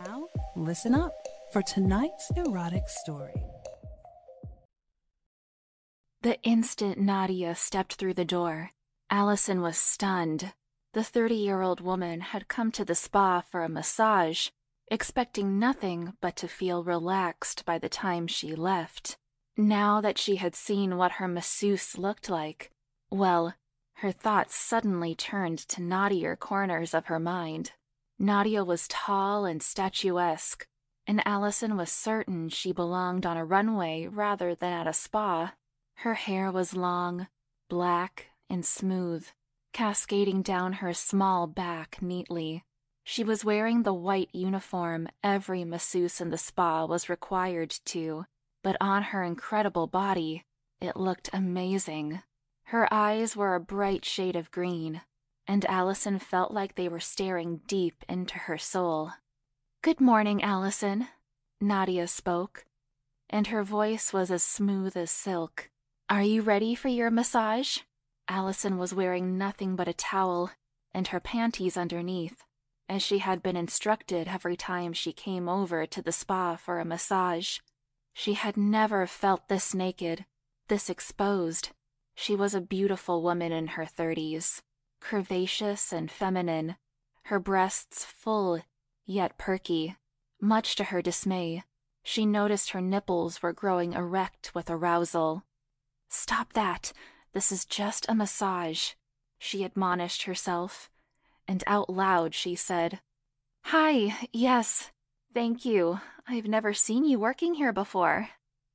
Now, listen up for tonight's erotic story. The instant Nadia stepped through the door, Allison was stunned. The 30-year-old woman had come to the spa for a massage, expecting nothing but to feel relaxed by the time she left. Now that she had seen what her masseuse looked like, well, her thoughts suddenly turned to naughtier corners of her mind. Nadia was tall and statuesque, and Allison was certain she belonged on a runway rather than at a spa. Her hair was long, black, and smooth, cascading down her small back neatly. She was wearing the white uniform every masseuse in the spa was required to, but on her incredible body, it looked amazing. Her eyes were a bright shade of green, and Allison felt like they were staring deep into her soul. "Good morning, Allison," Nadia spoke, and her voice was as smooth as silk. "Are you ready for your massage?" Allison was wearing nothing but a towel and her panties underneath, as she had been instructed every time she came over to the spa for a massage. She had never felt this naked, this exposed. She was a beautiful woman in her 30s, curvaceous and feminine, her breasts full yet perky. Much to her dismay, she noticed her nipples were growing erect with arousal. "Stop that! This is just a massage," she admonished herself, and out loud she said, "Hi, yes, thank you. I've never seen you working here before.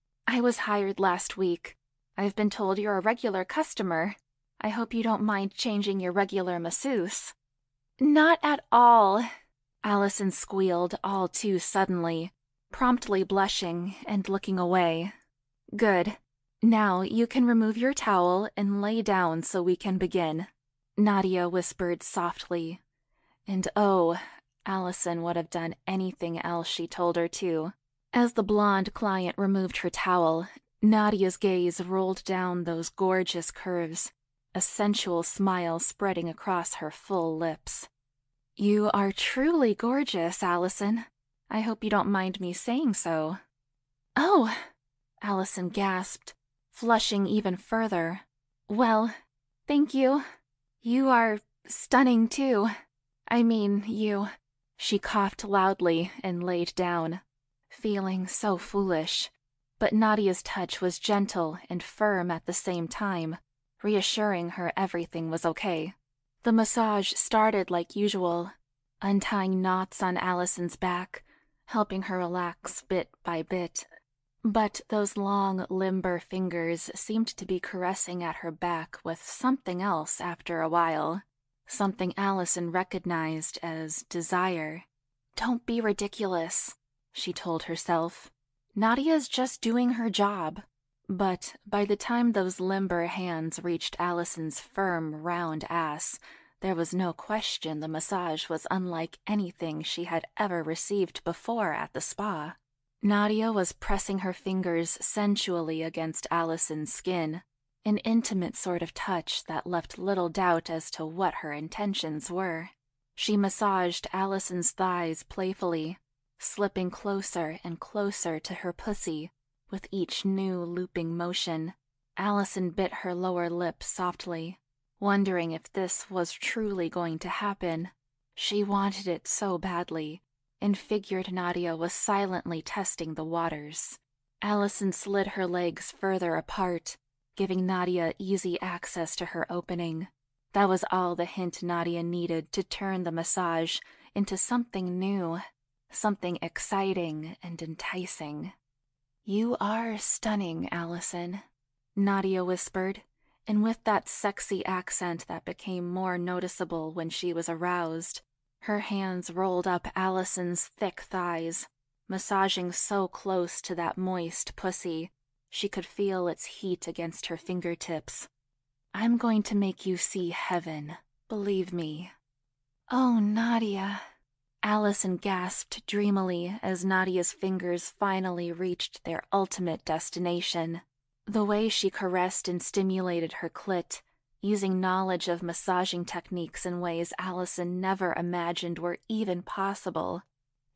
I was hired last week. I've been told you're a regular customer. I hope you don't mind changing your regular masseuse." "Not at all," Allison squealed all too suddenly, promptly blushing and looking away. "Good. Now you can remove your towel and lay down so we can begin," Nadia whispered softly. And oh, Allison would have done anything else she told her to. As the blonde client removed her towel, Nadia's gaze rolled down those gorgeous curves, a sensual smile spreading across her full lips. "You are truly gorgeous, Allison. I hope you don't mind me saying so." "Oh," Allison gasped, flushing even further. "Well, thank you. You are stunning, too. I mean, you—" She coughed loudly and laid down, feeling so foolish. But Nadia's touch was gentle and firm at the same time, reassuring her everything was okay. The massage started like usual, untying knots on Allison's back, helping her relax bit by bit. But those long, limber fingers seemed to be caressing at her back with something else after a while, something Allison recognized as desire. "Don't be ridiculous," she told herself. "Nadia's just doing her job." But by the time those limber hands reached Allison's firm, round ass, there was no question the massage was unlike anything she had ever received before at the spa. Nadia was pressing her fingers sensually against Allison's skin, an intimate sort of touch that left little doubt as to what her intentions were. She massaged Allison's thighs playfully, slipping closer and closer to her pussy with each new looping motion. Allison bit her lower lip softly, wondering if this was truly going to happen. She wanted it so badly, and figured Nadia was silently testing the waters. Allison slid her legs further apart, giving Nadia easy access to her opening. That was all the hint Nadia needed to turn the massage into something new, something exciting and enticing. "You are stunning, Allison," Nadia whispered, and with that sexy accent that became more noticeable when she was aroused. Her hands rolled up Allison's thick thighs, massaging so close to that moist pussy, she could feel its heat against her fingertips. "I'm going to make you see heaven, believe me." "Oh, Nadia," Allison gasped dreamily as Nadia's fingers finally reached their ultimate destination. The way she caressed and stimulated her clit, using knowledge of massaging techniques in ways Allison never imagined were even possible.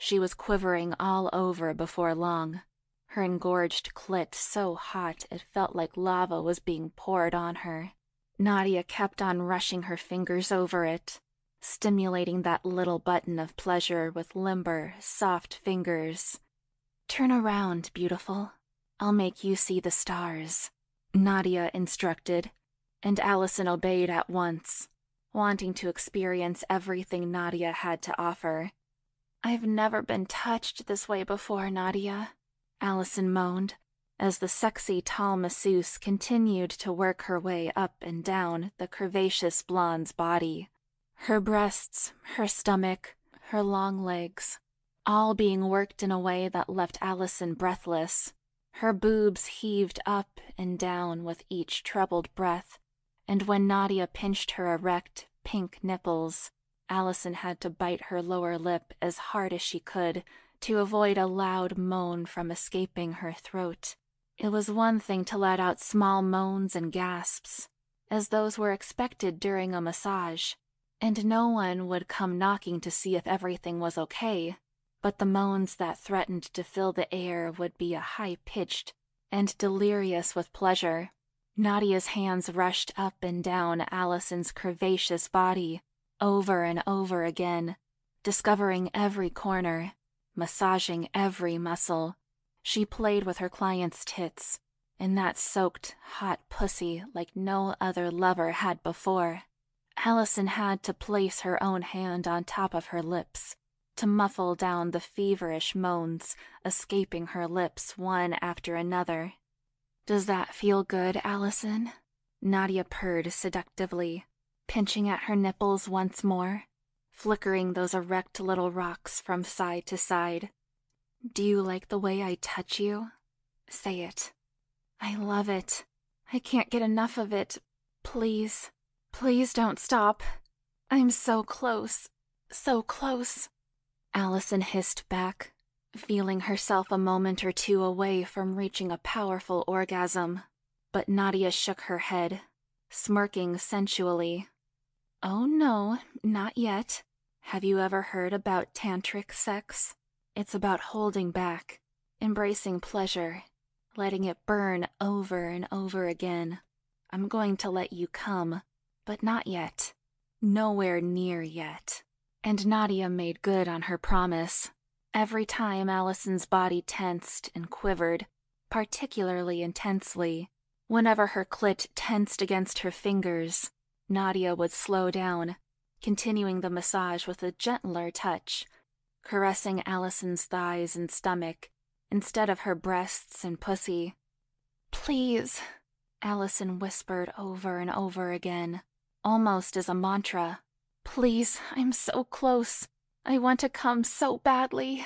She was quivering all over before long, her engorged clit so hot it felt like lava was being poured on her. Nadia kept on rushing her fingers over it, stimulating that little button of pleasure with limber, soft fingers. "Turn around, beautiful. I'll make you see the stars," Nadia instructed, and Allison obeyed at once, wanting to experience everything Nadia had to offer. "I've never been touched this way before, Nadia," Allison moaned, as the sexy tall masseuse continued to work her way up and down the curvaceous blonde's body. Her breasts, her stomach, her long legs, all being worked in a way that left Allison breathless. Her boobs heaved up and down with each troubled breath, and when Nadia pinched her erect, pink nipples, Allison had to bite her lower lip as hard as she could to avoid a loud moan from escaping her throat. It was one thing to let out small moans and gasps, as those were expected during a massage, and no one would come knocking to see if everything was okay, but the moans that threatened to fill the air would be a high-pitched and delirious with pleasure. Nadia's hands rushed up and down Allison's curvaceous body, over and over again, discovering every corner, massaging every muscle. She played with her client's tits, and that soaked, hot pussy like no other lover had before. Allison had to place her own hand on top of her lips to muffle down the feverish moans escaping her lips one after another. "Does that feel good, Allison?" Nadia purred seductively, pinching at her nipples once more, flickering those erect little rocks from side to side. "Do you like the way I touch you? Say it." "I love it. I can't get enough of it. Please, please don't stop. I'm so close, so close," Allison hissed back, feeling herself a moment or two away from reaching a powerful orgasm. But Nadia shook her head, smirking sensually. "Oh no, not yet. Have you ever heard about tantric sex? It's about holding back, embracing pleasure, letting it burn over and over again. I'm going to let you come, but not yet. Nowhere near yet." And Nadia made good on her promise. Every time Allison's body tensed and quivered, particularly intensely, whenever her clit tensed against her fingers, Nadia would slow down, continuing the massage with a gentler touch, caressing Allison's thighs and stomach instead of her breasts and pussy. "Please," Allison whispered over and over again, almost as a mantra. "Please, I'm so close. I want to come so badly."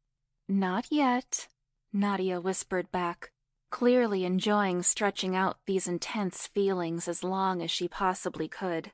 "Not yet," Nadia whispered back, clearly enjoying stretching out these intense feelings as long as she possibly could.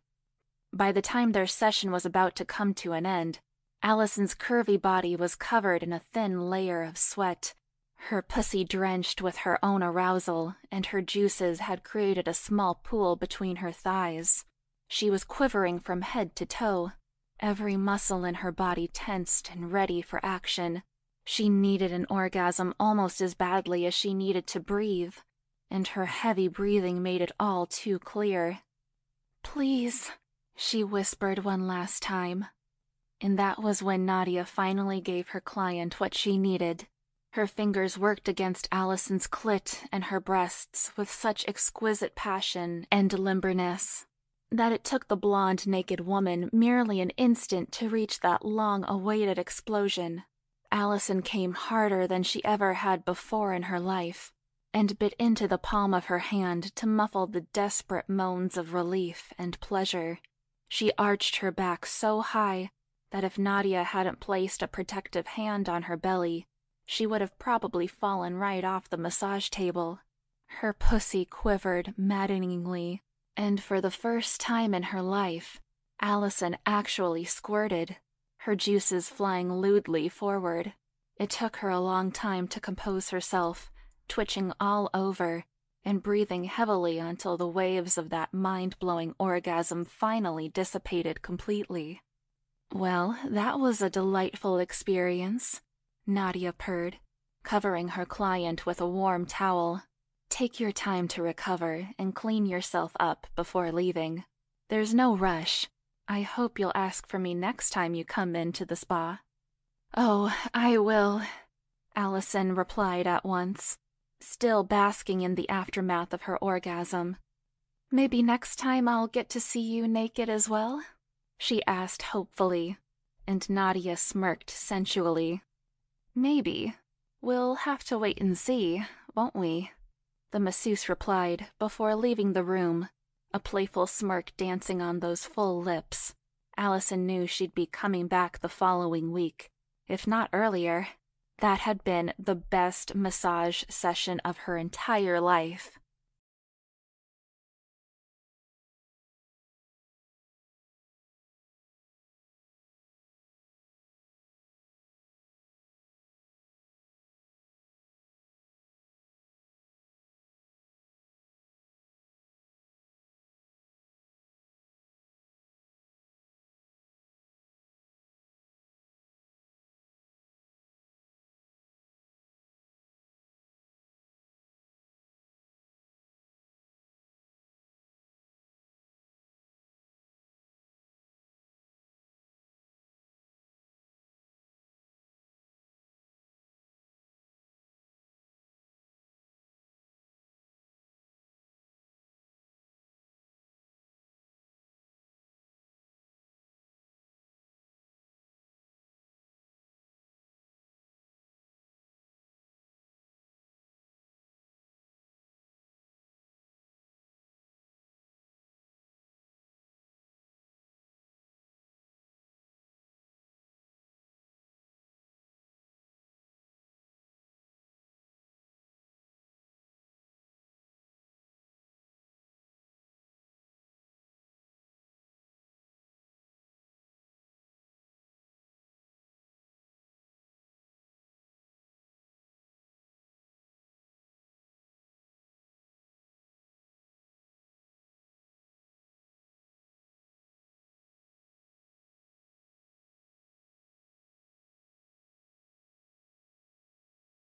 By the time their session was about to come to an end, Allison's curvy body was covered in a thin layer of sweat, her pussy drenched with her own arousal, and her juices had created a small pool between her thighs. She was quivering from head to toe, every muscle in her body tensed and ready for action. She needed an orgasm almost as badly as she needed to breathe, and her heavy breathing made it all too clear. "Please," she whispered one last time. And that was when Nadia finally gave her client what she needed. Her fingers worked against Allison's clit and her breasts with such exquisite passion and limberness that it took the blonde naked woman merely an instant to reach that long-awaited explosion. Allison came harder than she ever had before in her life, and bit into the palm of her hand to muffle the desperate moans of relief and pleasure. She arched her back so high that if Nadia hadn't placed a protective hand on her belly, she would have probably fallen right off the massage table. Her pussy quivered maddeningly, and for the first time in her life, Allison actually squirted, her juices flying lewdly forward. It took her a long time to compose herself, twitching all over and breathing heavily until the waves of that mind-blowing orgasm finally dissipated completely. Well, that was a delightful experience, Nadia purred, covering her client with a warm towel. Take your time to recover and clean yourself up before leaving. There's no rush. I hope you'll ask for me next time you come into the spa. Oh, I will, Allison replied at once, still basking in the aftermath of her orgasm. Maybe next time I'll get to see you naked as well? She asked hopefully, and Nadia smirked sensually. Maybe. We'll have to wait and see, won't we? The masseuse replied before leaving the room, a playful smirk dancing on those full lips. Allison knew she'd be coming back the following week, if not earlier. That had been the best massage session of her entire life.